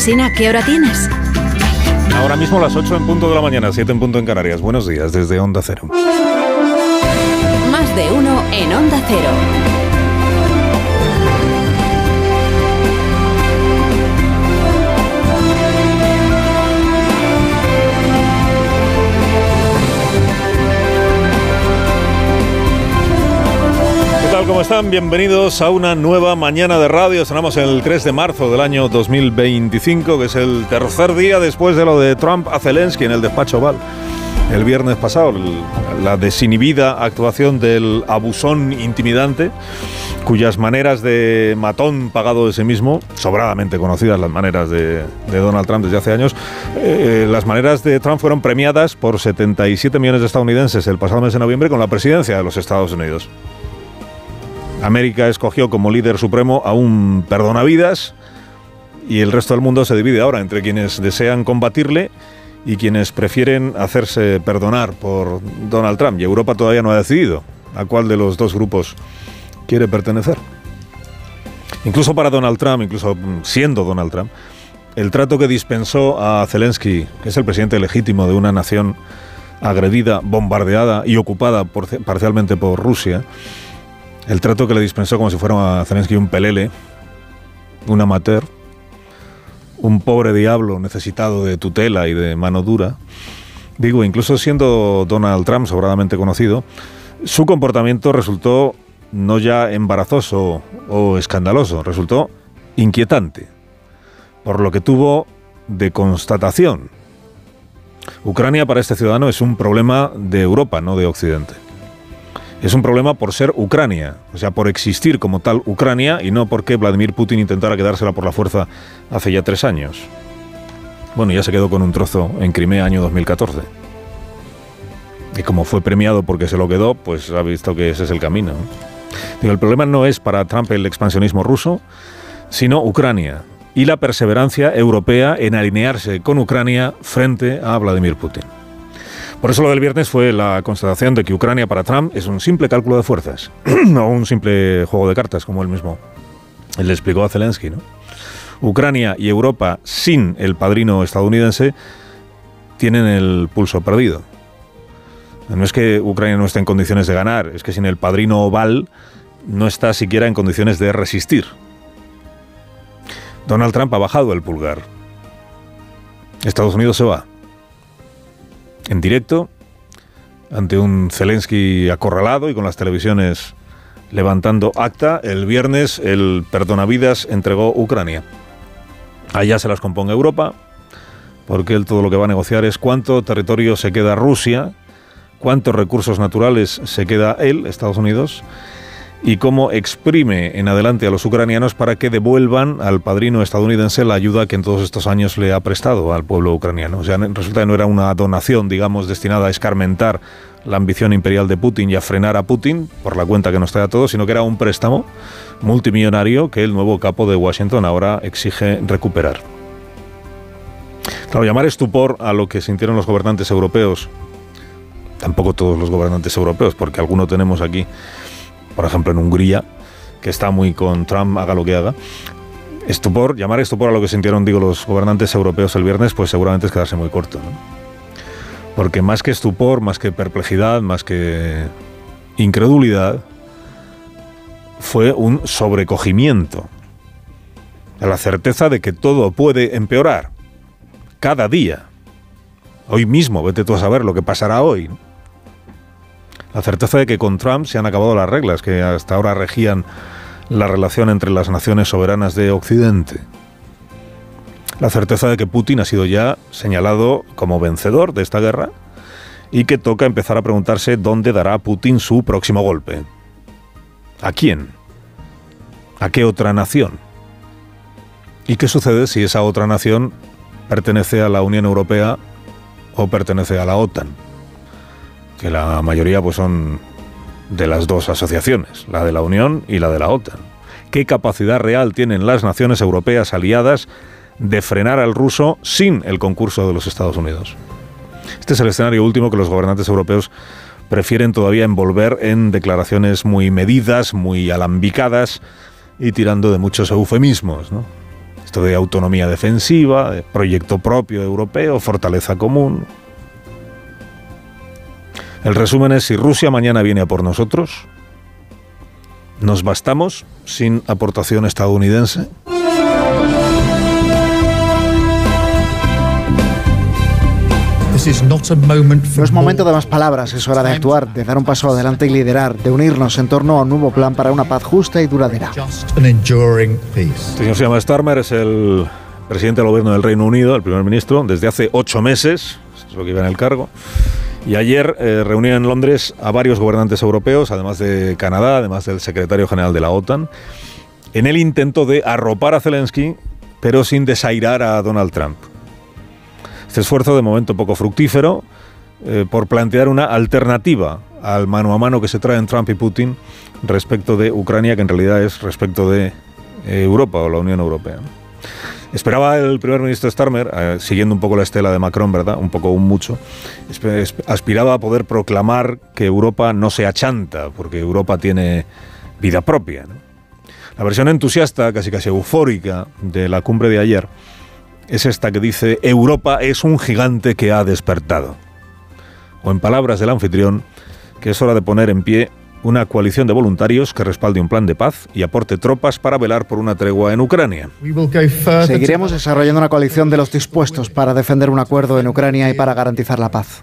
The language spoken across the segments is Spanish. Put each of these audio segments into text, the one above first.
Alsina, ¿qué hora tienes? Ahora mismo las 8 en punto de la mañana, 7 en punto en Canarias. Buenos días desde Onda Cero. Más de uno en Onda Cero. ¿Cómo están? Bienvenidos a una nueva mañana de radio. Estamos el 3 de marzo del año 2025, que es el tercer día después de lo de Trump a Zelensky en el despacho Oval. El viernes pasado, la desinhibida actuación del abusón intimidante, cuyas maneras de matón pagado de sí mismo, sobradamente conocidas las maneras de Donald Trump desde hace años, las maneras de Trump fueron premiadas por 77 millones de estadounidenses el pasado mes de noviembre con la presidencia de los Estados Unidos. América escogió como líder supremo a un perdonavidas y el resto del mundo se divide ahora entre quienes desean combatirle y quienes prefieren hacerse perdonar por Donald Trump. Y Europa todavía no ha decidido a cuál de los dos grupos quiere pertenecer. Incluso para Donald Trump, incluso siendo Donald Trump, el trato que dispensó a Zelensky, que es el presidente legítimo de una nación agredida, bombardeada y ocupada parcialmente por Rusia, el trato que le dispensó como si fuera a Zelensky un pelele, un amateur, un pobre diablo necesitado de tutela y de mano dura. Digo, incluso siendo Donald Trump sobradamente conocido, su comportamiento resultó no ya embarazoso o escandaloso, resultó inquietante, por lo que tuvo de constatación. Ucrania para este ciudadano es un problema de Europa, no de Occidente. Es un problema por ser Ucrania, o sea, por existir como tal Ucrania y no porque Vladimir Putin intentara quedársela por la fuerza hace ya 3 años. Bueno, ya se quedó con un trozo en Crimea año 2014. Y como fue premiado porque se lo quedó, pues ha visto que ese es el camino. Digo, el problema no es para Trump el expansionismo ruso, sino Ucrania y la perseverancia europea en alinearse con Ucrania frente a Vladimir Putin. Por eso lo del viernes fue la constatación de que Ucrania para Trump es un simple cálculo de fuerzas, no un simple juego de cartas, como él mismo le explicó a Zelensky, ¿no? Ucrania y Europa, sin el padrino estadounidense, tienen el pulso perdido. No es que Ucrania no esté en condiciones de ganar, es que sin el padrino Oval no está siquiera en condiciones de resistir. Donald Trump ha bajado el pulgar. Estados Unidos se va. En directo, ante un Zelensky acorralado y con las televisiones levantando acta, el viernes el perdonavidas entregó Ucrania. Allá se las componga Europa, porque él todo lo que va a negociar es cuánto territorio se queda Rusia, cuántos recursos naturales se queda él, Estados Unidos, y cómo exprime en adelante a los ucranianos para que devuelvan al padrino estadounidense la ayuda que en todos estos años le ha prestado al pueblo ucraniano. O sea, resulta que no era una donación, digamos, destinada a escarmentar la ambición imperial de Putin y a frenar a Putin por la cuenta que nos trae a todos, sino que era un préstamo multimillonario que el nuevo capo de Washington ahora exige recuperar. Claro, llamar estupor a lo que sintieron los gobernantes europeos, tampoco todos los gobernantes europeos, porque alguno tenemos aquí, por ejemplo en Hungría, que está muy con Trump, haga lo que haga. Llamar estupor a lo que sintieron, digo, los gobernantes europeos el viernes, pues seguramente es quedarse muy corto, ¿no? Porque más que estupor, más que perplejidad, más que incredulidad, fue un sobrecogimiento a la certeza de que todo puede empeorar cada día. Hoy mismo, vete tú a saber lo que pasará hoy, ¿no? La certeza de que con Trump se han acabado las reglas que hasta ahora regían la relación entre las naciones soberanas de Occidente. La certeza de que Putin ha sido ya señalado como vencedor de esta guerra y que toca empezar a preguntarse dónde dará Putin su próximo golpe. ¿A quién? ¿A qué otra nación? ¿Y qué sucede si esa otra nación pertenece a la Unión Europea o pertenece a la OTAN? Que la mayoría pues son de las dos asociaciones, la de la Unión y la de la OTAN. ¿Qué capacidad real tienen las naciones europeas aliadas de frenar al ruso sin el concurso de los Estados Unidos? Este es el escenario último que los gobernantes europeos prefieren todavía envolver en declaraciones muy medidas, muy alambicadas y tirando de muchos eufemismos, ¿no? Esto de autonomía defensiva, de proyecto propio europeo, fortaleza común. El resumen es: si Rusia mañana viene a por nosotros, ¿nos bastamos sin aportación estadounidense? No es momento de más palabras, es hora de actuar, de dar un paso adelante y liderar, de unirnos en torno a un nuevo plan para una paz justa y duradera. El señor se llama Starmer, es el presidente del gobierno del Reino Unido, el primer ministro, desde hace 8 meses, es lo que iba en el cargo. Y ayer reunió en Londres a varios gobernantes europeos, además de Canadá, además del secretario general de la OTAN, en el intento de arropar a Zelensky, pero sin desairar a Donald Trump. Este esfuerzo, de momento poco fructífero, por plantear una alternativa al mano a mano que se traen Trump y Putin respecto de Ucrania, que en realidad es respecto de Europa o la Unión Europea. Esperaba el primer ministro Starmer, siguiendo un poco la estela de Macron, ¿verdad? Un poco, un mucho. Aspiraba a poder proclamar que Europa no se achanta, porque Europa tiene vida propia, ¿no? La versión entusiasta, casi eufórica, de la cumbre de ayer es esta que dice: Europa es un gigante que ha despertado. O en palabras del anfitrión, que es hora de poner en pie una coalición de voluntarios que respalde un plan de paz y aporte tropas para velar por una tregua en Ucrania. Seguiremos desarrollando una coalición de los dispuestos para defender un acuerdo en Ucrania y para garantizar la paz.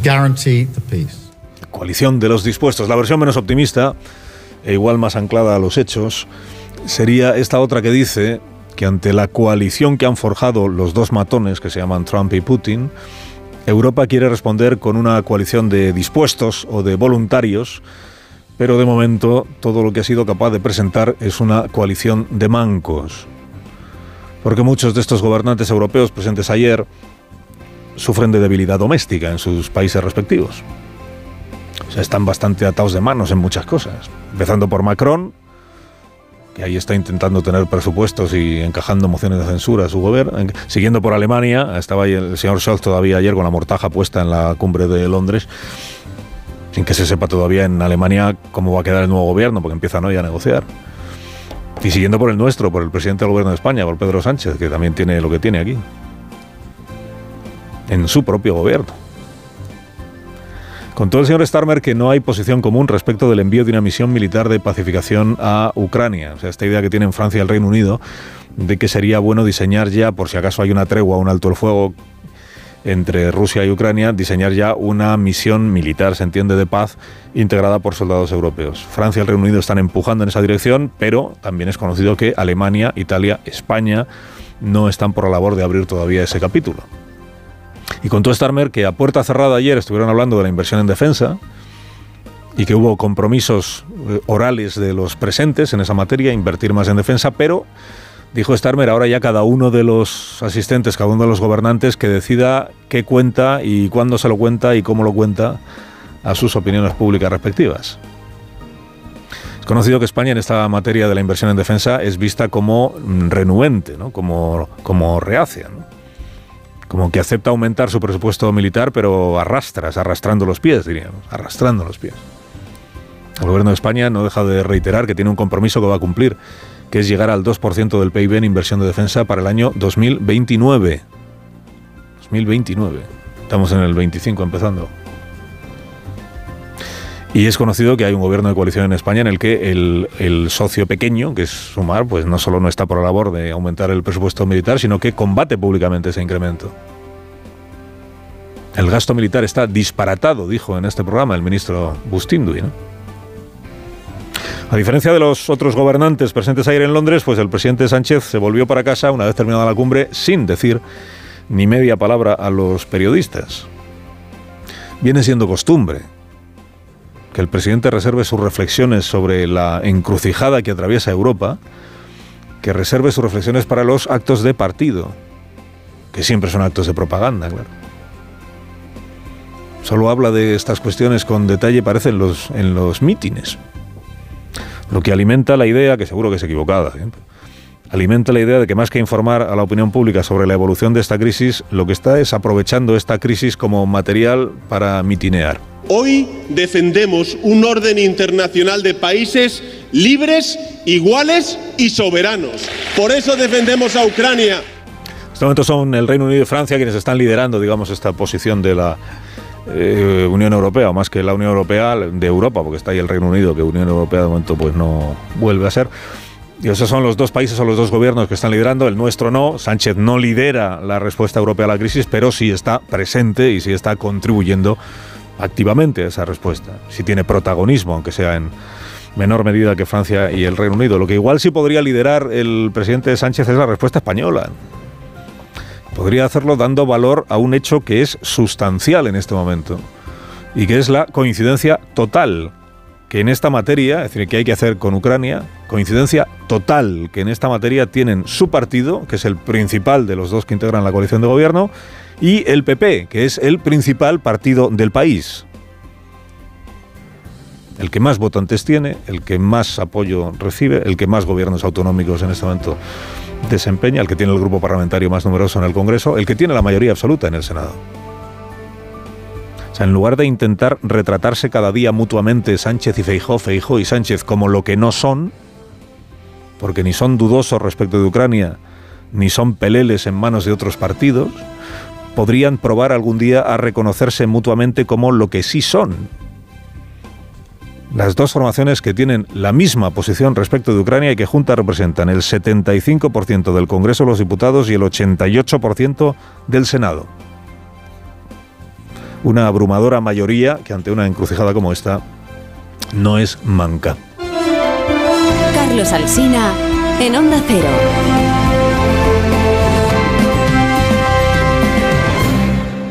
Coalición de los dispuestos. La versión menos optimista, e igual más anclada a los hechos, sería esta otra que dice que ante la coalición que han forjado los dos matones que se llaman Trump y Putin, Europa quiere responder con una coalición de dispuestos o de voluntarios, pero de momento todo lo que ha sido capaz de presentar es una coalición de mancos. Porque muchos de estos gobernantes europeos presentes ayer sufren de debilidad doméstica en sus países respectivos. O sea, están bastante atados de manos en muchas cosas. Empezando por Macron, que ahí está intentando tener presupuestos y encajando mociones de censura a su gobierno. Siguiendo por Alemania, estaba ahí el señor Scholz todavía ayer con la mortaja puesta en la cumbre de Londres, sin que se sepa todavía en Alemania cómo va a quedar el nuevo gobierno, porque empiezan hoy a negociar. Y siguiendo por el nuestro, por el presidente del gobierno de España, por Pedro Sánchez, que también tiene lo que tiene aquí, en su propio gobierno. Contó el señor Starmer que no hay posición común respecto del envío de una misión militar de pacificación a Ucrania. O sea, esta idea que tienen Francia y el Reino Unido de que sería bueno diseñar ya, por si acaso hay una tregua, un alto el fuego entre Rusia y Ucrania, diseñar ya una misión militar, se entiende, de paz, integrada por soldados europeos. Francia y el Reino Unido están empujando en esa dirección, pero también es conocido que Alemania, Italia, España no están por la labor de abrir todavía ese capítulo. Y contó Starmer que a puerta cerrada ayer estuvieron hablando de la inversión en defensa y que hubo compromisos orales de los presentes en esa materia, invertir más en defensa, pero, dijo Starmer, ahora ya cada uno de los asistentes, cada uno de los gobernantes, que decida qué cuenta y cuándo se lo cuenta y cómo lo cuenta a sus opiniones públicas respectivas. Es conocido que España en esta materia de la inversión en defensa es vista como renuente, ¿no? como reacia, ¿no? Como que acepta aumentar su presupuesto militar, pero arrastrando los pies, diríamos, arrastrando los pies. El gobierno de España no deja de reiterar que tiene un compromiso que va a cumplir, que es llegar al 2% del PIB en inversión de defensa para el año 2029. 2029. Estamos en el 25 empezando. Y es conocido que hay un gobierno de coalición en España en el que el socio pequeño, que es Sumar, pues no solo no está por la labor de aumentar el presupuesto militar, sino que combate públicamente ese incremento. El gasto militar está disparatado, dijo en este programa el ministro Bustindui, ¿no? A diferencia de los otros gobernantes presentes ayer en Londres, pues el presidente Sánchez se volvió para casa una vez terminada la cumbre sin decir ni media palabra a los periodistas. Viene siendo costumbre que el presidente reserve sus reflexiones sobre la encrucijada que atraviesa Europa, que reserve sus reflexiones para los actos de partido, que siempre son actos de propaganda, claro. Solo habla de estas cuestiones con detalle, parece, en los mítines. Lo que alimenta la idea, que seguro que es equivocada siempre, alimenta la idea de que más que informar a la opinión pública sobre la evolución de esta crisis, lo que está es aprovechando esta crisis como material para mitinear. Hoy defendemos un orden internacional de países libres, iguales y soberanos. Por eso defendemos a Ucrania. En este momento son el Reino Unido y Francia quienes están liderando, digamos, esta posición de la Unión Europea, o más que la Unión Europea, de Europa, porque está ahí el Reino Unido, que Unión Europea de momento pues no vuelve a ser. Y esos son los dos países o los dos gobiernos que están liderando. El nuestro no. Sánchez no lidera la respuesta europea a la crisis, pero sí está presente y sí está contribuyendo activamente a esa respuesta. Sí tiene protagonismo, aunque sea en menor medida que Francia y el Reino Unido. Lo que igual sí podría liderar el presidente Sánchez es la respuesta española. Podría hacerlo dando valor a un hecho que es sustancial en este momento y que es la coincidencia total que en esta materia, es decir, que hay que hacer con Ucrania, coincidencia total que en esta materia tienen su partido, que es el principal de los dos que integran la coalición de gobierno, y el PP, que es el principal partido del país. El que más votantes tiene, el que más apoyo recibe, el que más gobiernos autonómicos en este momento desempeña, el que tiene el grupo parlamentario más numeroso en el Congreso, el que tiene la mayoría absoluta en el Senado. O sea, en lugar de intentar retratarse cada día mutuamente Sánchez y Feijóo, Feijóo y Sánchez como lo que no son, porque ni son dudosos respecto de Ucrania, ni son peleles en manos de otros partidos, podrían probar algún día a reconocerse mutuamente como lo que sí son. Las dos formaciones que tienen la misma posición respecto de Ucrania y que juntas representan el 75% del Congreso de los Diputados y el 88% del Senado. Una abrumadora mayoría que ante una encrucijada como esta no es manca. Carlos Alsina en Onda Cero.